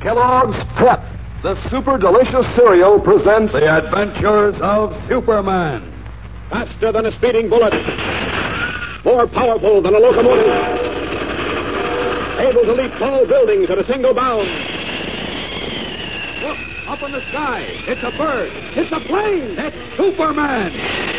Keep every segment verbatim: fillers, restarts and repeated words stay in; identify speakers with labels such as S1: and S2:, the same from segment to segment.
S1: Kellogg's Pep, the super delicious cereal, presents
S2: The Adventures of Superman.
S3: Faster than a speeding bullet. More powerful than a locomotive. Able to leap tall buildings at a single bound. Look, up in the sky. It's a bird. It's a plane. It's Superman.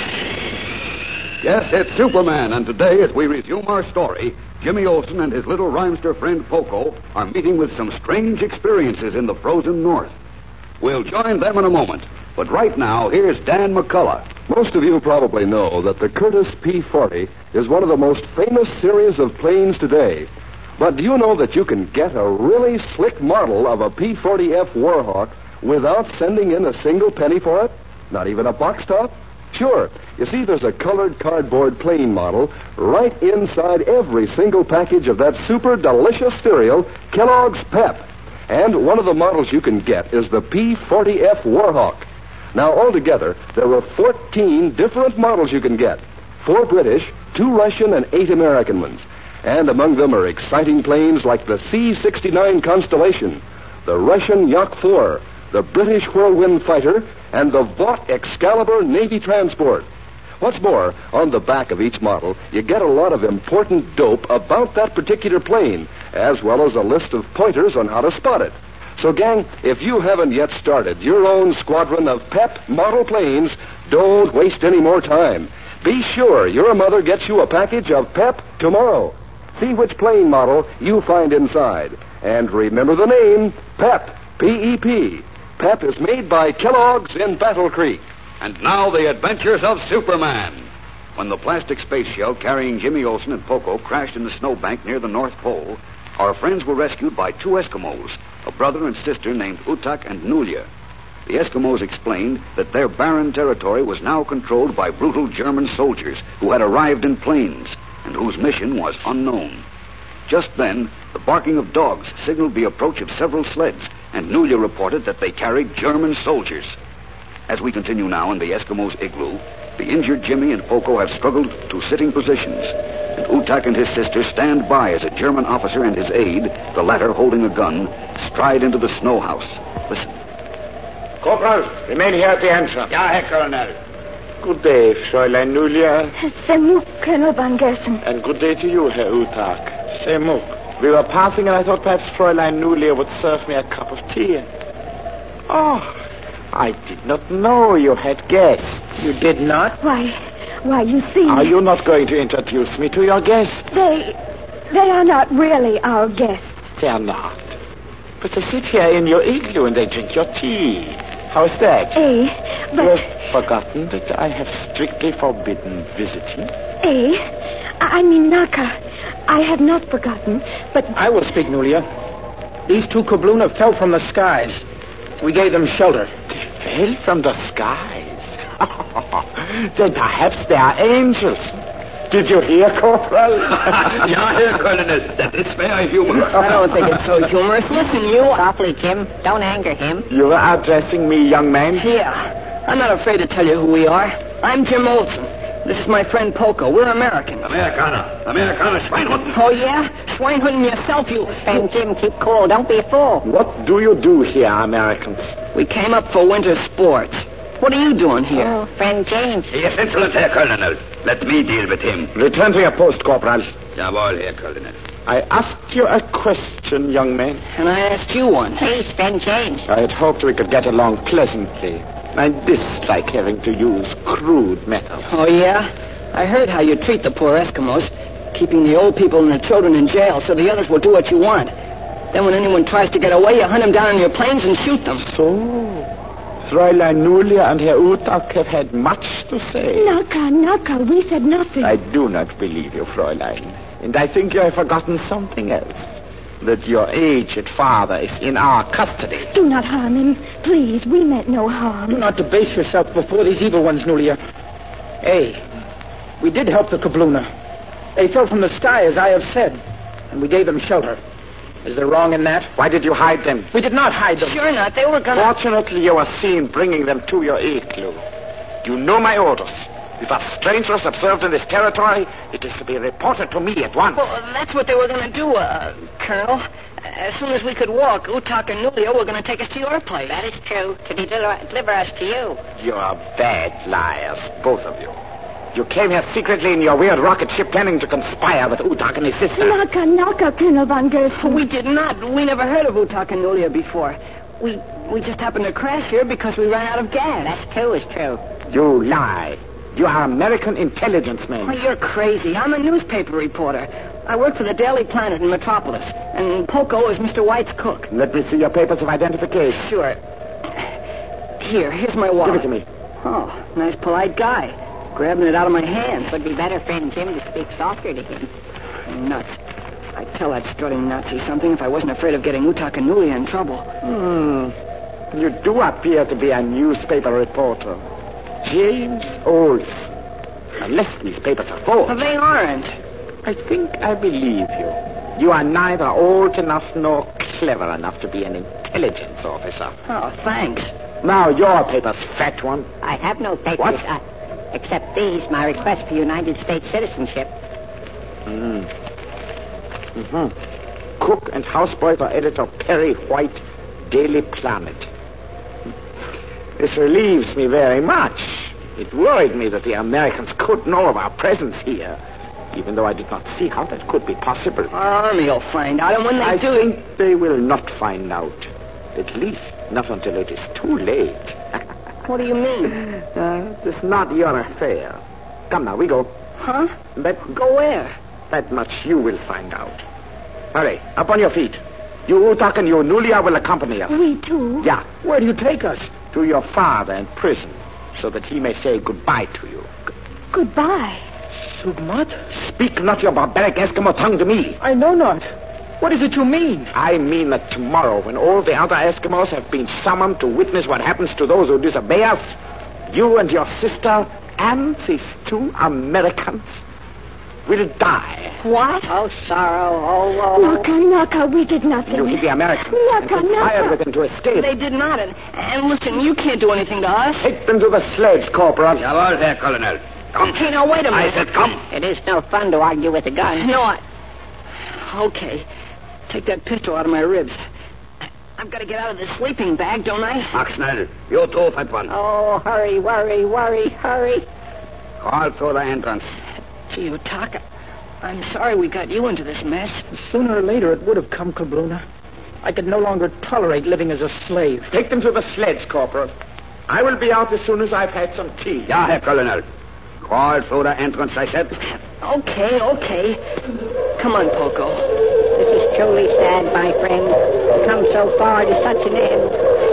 S2: Yes, it's Superman, and today, as we resume our story, Jimmy Olsen and his little rhymester friend Poco are meeting with some strange experiences in the frozen north. We'll join them in a moment, but right now, here's Dan McCullough.
S1: Most of you probably know that the Curtiss P forty is one of the most famous series of planes today. But do you know that you can get a really slick model of a P forty F Warhawk without sending in a single penny for it? Not even a box top? Sure. You see, there's a colored cardboard plane model right inside every single package of that super delicious cereal, Kellogg's Pep. And one of the models you can get is the P forty F Warhawk. Now, altogether, there are fourteen different models you can get. Four British, two Russian, and eight American ones. And among them are exciting planes like the C sixty-nine Constellation, the Russian Yak four, the British Whirlwind Fighter, and the Vought Excalibur Navy Transport. What's more, on the back of each model, you get a lot of important dope about that particular plane, as well as a list of pointers on how to spot it. So, gang, if you haven't yet started your own squadron of Pep model planes, don't waste any more time. Be sure your mother gets you a package of Pep tomorrow. See which plane model you find inside. And remember the name, Pep, P E P. Pep is made by Kellogg's in Battle Creek.
S2: And now, the adventures of Superman. When the plastic space shell carrying Jimmy Olsen and Poco crashed in the snowbank near the North Pole, our friends were rescued by two Eskimos, a brother and sister named Utak and Nulia. The Eskimos explained that their barren territory was now controlled by brutal German soldiers who had arrived in planes and whose mission was unknown. Just then, the barking of dogs signaled the approach of several sleds, and Nulia reported that they carried German soldiers. As we continue now in the Eskimos' igloo, the injured Jimmy and Poco have struggled to sitting positions, and Utak and his sister stand by as a German officer and his aide, the latter holding a gun, stride into the snow house. Listen.
S4: Corporal, remain here at the entrance.
S5: Ja, Herr Colonel.
S4: Good day, Fräulein Nulia.
S6: Semuk, Colonel Van Gersen.
S4: And good day to you, Herr Utak.
S5: Semuk.
S4: We were passing, and I thought perhaps Fräulein Nulia would serve me a cup of tea. Oh, I did not know you had guests.
S5: You did not?
S6: Why, why, you see...
S4: Are you not going to introduce me to your guests?
S6: They, they are not really our guests.
S4: They are not. But they sit here in your igloo and they drink your tea. How is that?
S6: Eh, but...
S4: You have forgotten that I have strictly forbidden visiting?
S6: Eh, I mean, Naka, I have not forgotten, but...
S5: I will speak, Nulia. These two kabluna fell from the skies. We gave them shelter.
S4: Fell from the skies? Then perhaps they are angels. Did you hear, Corporal?
S2: Ja, Herr Colonel, that is very humorous.
S7: I don't think it's so humorous. Listen, you... Softly, Jim. Don't anger him.
S4: You are addressing me, young man?
S7: Yeah. I'm not afraid to tell you who we are. I'm Jim Olsen. This is my friend Poco. We're Americans.
S2: Amerikaner. Amerikaner, Schweinhund.
S7: Oh, yeah? Schweinhund yourself, you...
S8: And Jim, keep cool. Don't be a fool.
S4: What do you do here, Americans?
S7: We came up for winter sports. What are you doing here?
S8: Oh, friend James.
S2: He is insolent, Herr Colonel. Let me deal with him.
S4: Return to your post, Corporal.
S2: Jawohl, Herr Colonel.
S4: I asked you a question, young man.
S7: And I asked you one.
S8: Please, friend James.
S4: I had hoped we could get along pleasantly. I dislike having to use crude methods.
S7: Oh, yeah? I heard how you treat the poor Eskimos, keeping the old people and the children in jail so the others will do what you want. Then when anyone tries to get away, you hunt them down in your planes and shoot them.
S4: So... Fräulein Nulia and Herr Utak have had much to say.
S6: Naka, Naka, we said nothing.
S4: I do not believe you, Fräulein. And I think you have forgotten something else. That your aged father is in our custody.
S6: Do not harm him. Please, we meant no harm.
S5: Do not debase yourself before these evil ones, Nulia. Hey, we did help the kabluna. They fell from the sky, as I have said, and we gave them shelter. Is there wrong in that?
S4: Why did you hide them?
S5: We did not hide them.
S7: Sure not. They were gonna...
S4: Fortunately, you were seen bringing them to your igloo. You know my orders. If a stranger is observed in this territory, it is to be reported to me at once.
S7: Well, that's what they were going to do, uh, Colonel. As soon as we could walk, Utak and Nulio were going to take us to your place.
S8: That is true. To deliver, deliver us to you.
S4: You are bad liars, both of you. You came here secretly in your weird rocket ship planning to conspire with Utak and his sister.
S6: Naka, Naka, Colonel Von Gersten.
S7: We did not. We never heard of Utak and Nulio before. We we just happened to crash here because we ran out of gas.
S8: That, too, is true.
S4: You lie. You are American intelligence men.
S7: Oh, you're crazy. I'm a newspaper reporter. I work for the Daily Planet in Metropolis, and Poco is Mister White's cook.
S4: Let me see your papers of identification.
S7: Sure. Here, here's my wallet.
S4: Give it to me.
S7: Oh, nice, polite guy. Grabbing it out of my hand.
S8: Would be better for him, Jim, to speak softer to him.
S7: Nuts. I'd tell that strutting Nazi something if I wasn't afraid of getting Utak and Nulia in trouble.
S4: Hmm. You do appear to be a newspaper reporter. James Olson. Unless these papers are false.
S7: But they aren't.
S4: I think I believe you. You are neither old enough nor clever enough to be an intelligence officer.
S7: Oh, thanks.
S4: Now your papers, fat one.
S8: I have no papers.
S4: What?
S8: Uh, except these, my request for United States citizenship.
S4: Mm. Mm-hmm. Cook and houseboy for editor Perry White, Daily Planet. This relieves me very much. It worried me that the Americans could know of our presence here, even though I did not see how that could be possible.
S7: Our army will find out, and when they
S4: I
S7: do...
S4: think they will not find out. At least not until it is too late.
S7: What do you mean?
S4: Uh, it's not your affair. Come now, we go.
S7: Huh?
S4: That,
S7: Go where?
S4: that much you will find out. Hurry, up on your feet. You Utak and you Nulia will accompany us.
S6: We too?
S4: Yeah,
S5: Where do you take us?
S4: to your father in prison, so that he may say goodbye to you.
S6: Goodbye.
S5: Submat?
S4: Speak not your barbaric Eskimo tongue to me.
S5: I know not. What is it you mean?
S4: I mean that tomorrow, when all the other Eskimos have been summoned to witness what happens to those who disobey us, you and your sister and these two Americans will die.
S7: What?
S8: Oh, sorrow. Oh, oh.
S6: Naka, Naka, we did nothing.
S4: You hit the Americans and
S6: Naka,
S4: conspired
S6: Naka.
S4: with them to escape.
S7: They did not. And, and listen, you can't do anything to us.
S4: Take them to the sledge, Corporal.
S2: Jawohl, Herr Colonel. Come.
S7: Hey, now, wait a minute.
S2: I said come.
S8: It is no fun to argue with a gun.
S7: No, I... Okay. Take that pistol out of my ribs. I've got to get out of this sleeping bag, don't I?
S2: Ach, schnell. You too, fat one.
S8: Oh, hurry, worry, worry, hurry.
S2: Crawl through the entrance.
S7: Gee, Utaka, I'm sorry we got you into this mess.
S5: Sooner or later it would have come, Kabluna. I could no longer tolerate living as a slave.
S4: Take them to the sledge, Corporal. I will be out as soon as I've had some tea.
S2: Ja, Herr Colonel. Crawl through the entrance, I said.
S7: Okay, okay. Come on, Poco.
S8: This is truly sad, my friend. To come so far to such an end.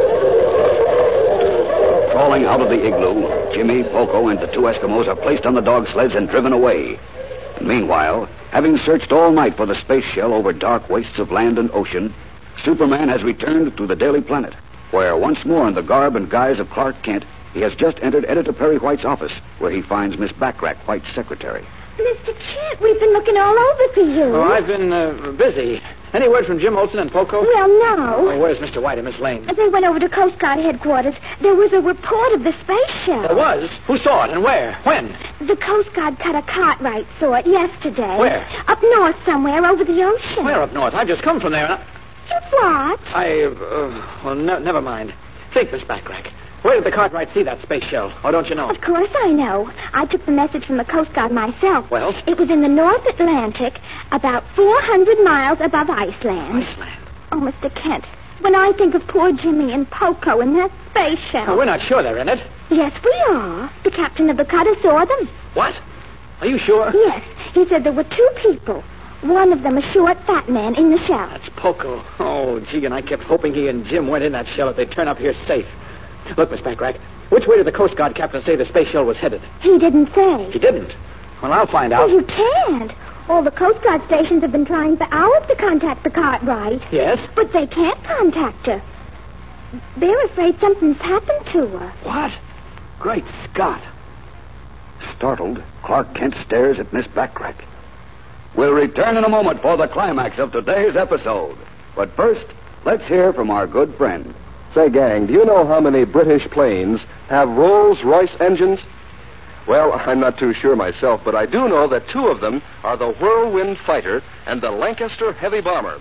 S2: Crawling out of the igloo, Jimmy, Poco, and the two Eskimos are placed on the dog sleds and driven away. And meanwhile, having searched all night for the space shell over dark wastes of land and ocean, Superman has returned to the Daily Planet, where once more in the garb and guise of Clark Kent, he has just entered Editor Perry White's office, where he finds Miss Backrack, White's secretary.
S6: Mister Chet, we've been looking all over for you.
S5: Oh, I've been uh, busy. Any word from Jim Olson and Poco?
S6: Well, no.
S5: Oh, where's Mister White and Miss Lane?
S6: They went over to Coast Guard headquarters. There was a report of the space shell.
S5: There was? Who saw it and where? When?
S6: The Coast Guard cut a Cartwright saw it yesterday.
S5: Where?
S6: Up north somewhere, over the ocean.
S5: Where up north? I've just come from there. And I...
S6: What?
S5: I, uh, well, no, never mind. Think, Miss Backrack. Where did the Cartwright see that space shell? Or don't you know?
S6: Of course I know. I took the message from the Coast Guard myself.
S5: Well?
S6: It was in the North Atlantic, about four hundred miles above Iceland.
S5: Iceland.
S6: Oh, Mister Kent, when I think of poor Jimmy and Poco and that space shell...
S5: Oh, we're not sure they're in it.
S6: Yes, we are. The captain of the cutter saw them.
S5: What? Are you sure?
S6: Yes. He said there were two people. One of them a short, fat man in the shell.
S5: That's Poco. Oh, gee, and I kept hoping he and Jim went in that shell if they'd turn up here safe. Look, Miss Backrack, which way did the Coast Guard captain say the space shell was headed?
S6: He didn't say.
S5: He didn't. Well, I'll find out.
S6: Oh, you can't. All the Coast Guard stations have been trying for hours to contact the Cartwright.
S5: Yes?
S6: But they can't contact her. They're afraid something's happened to her.
S5: What? Great Scott.
S2: Startled, Clark Kent stares at Miss Backrack. We'll return in a moment for the climax of today's episode. But first, let's hear from our good friend.
S1: Say, gang, do you know how many British planes have Rolls-Royce engines? Well, I'm not too sure myself, but I do know that two of them are the Whirlwind Fighter and the Lancaster Heavy Bomber.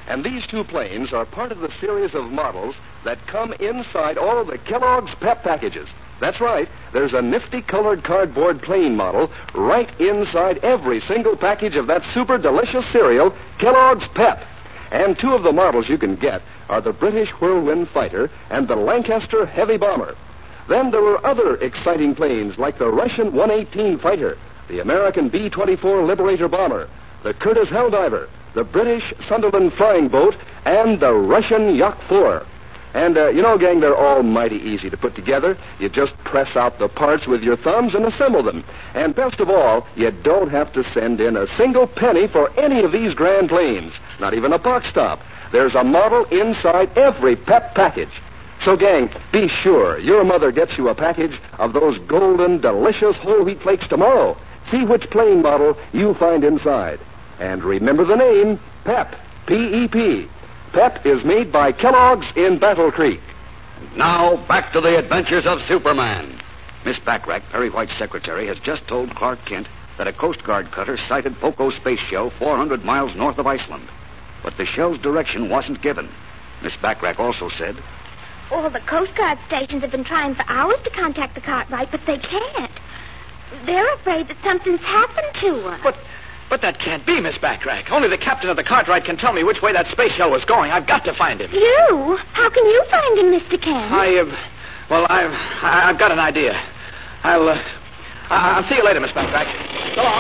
S1: And these two planes are part of the series of models that come inside all of the Kellogg's Pep packages. That's right. There's a nifty colored cardboard plane model right inside every single package of that super delicious cereal, Kellogg's Pep. And two of the models you can get are the British Whirlwind Fighter and the Lancaster Heavy Bomber. Then there are other exciting planes like the Russian one eighteen Fighter, the American B twenty-four Liberator Bomber, the Curtiss Helldiver, the British Sunderland Flying Boat, and the Russian Yak four. And, uh, you know, gang, they're all mighty easy to put together. You just press out the parts with your thumbs and assemble them. And best of all, you don't have to send in a single penny for any of these grand planes, not even a box stop. There's a model inside every Pep package. So, gang, be sure your mother gets you a package of those golden, delicious whole wheat flakes tomorrow. See which plane model you find inside. And remember the name, Pep, P E P. Pep is made by Kellogg's in Battle Creek.
S2: Now, back to the adventures of Superman. Miss Backrack, Perry White's secretary, has just told Clark Kent that a Coast Guard cutter sighted Poco space shell four hundred miles north of Iceland. But the shell's direction wasn't given. Miss Backrack also said,
S6: All the Coast Guard stations have been trying for hours to contact the Cartwright, but they can't. They're afraid that something's happened to us.
S5: But... But that can't be, Miss Backrack. Only the captain of the Cartwright can tell me which way that space shell was going. I've got to find him.
S6: You? How can you find him, Mister Kent?
S5: I, uh, well, I've, I've got an idea. I'll, uh, I'll see you later, Miss Backrack. So long.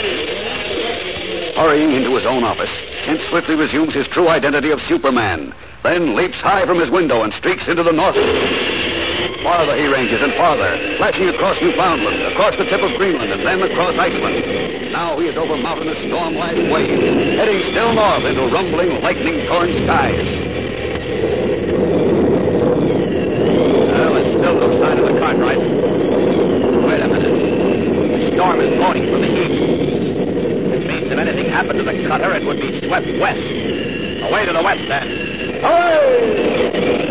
S2: Hurrying into his own office, Kent swiftly resumes his true identity of Superman, then leaps high from his window and streaks into the north. Farther he ranges and farther, flashing across Newfoundland, across the tip of Greenland, and then across Iceland. Now he is over mountainous, storm-lashed waves, heading still north into rumbling, lightning-torn skies. Well, there's still no sign of the Cartwright. Wait a minute. The storm is blowing from the east. Which means if anything happened to the cutter, it would be swept west. Away to the west, then. Away!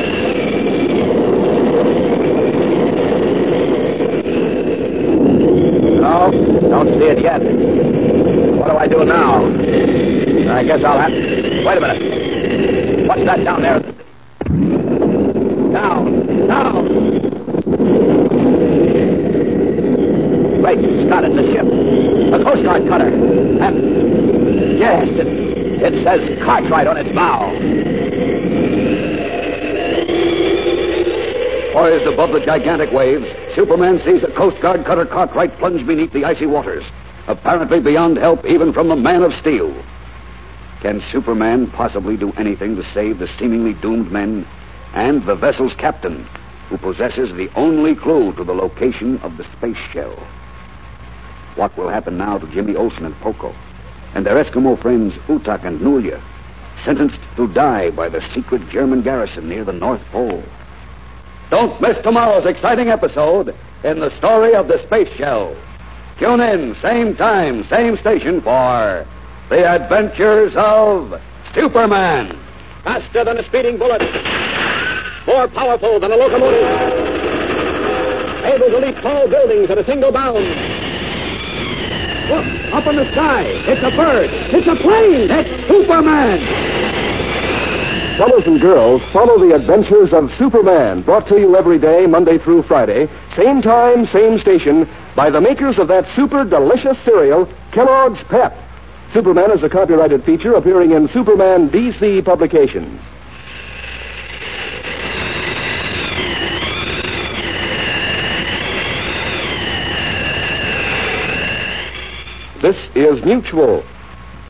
S4: No, don't see it yet. What do I do now? I guess I'll have... Wait a minute. What's that down there? Down, down. Great Scott, it's a ship. A Coast Guard cutter. And, yes, it, it says Cartwright on its bow.
S2: Poised above the gigantic waves, Superman sees a Coast Guard cutter Cartwright plunge beneath the icy waters, apparently beyond help even from the Man of Steel. Can Superman possibly do anything to save the seemingly doomed men and the vessel's captain, who possesses the only clue to the location of the space shell? What will happen now to Jimmy Olsen and Poco, and their Eskimo friends Utak and Nulia, sentenced to die by the secret German garrison near the North Pole? Don't miss tomorrow's exciting episode in the story of the space shell. Tune in, same time, same station for The Adventures of Superman.
S3: Faster than a speeding bullet. More powerful than a locomotive. Able to leap tall buildings at a single bound.
S2: Look, up in the sky. It's a bird. It's a plane. It's Superman.
S1: Fellows and girls, follow the adventures of Superman, brought to you every day, Monday through Friday, same time, same station, by the makers of that super delicious cereal, Kellogg's Pep. Superman is a copyrighted feature appearing in Superman D C publications. This is Mutual,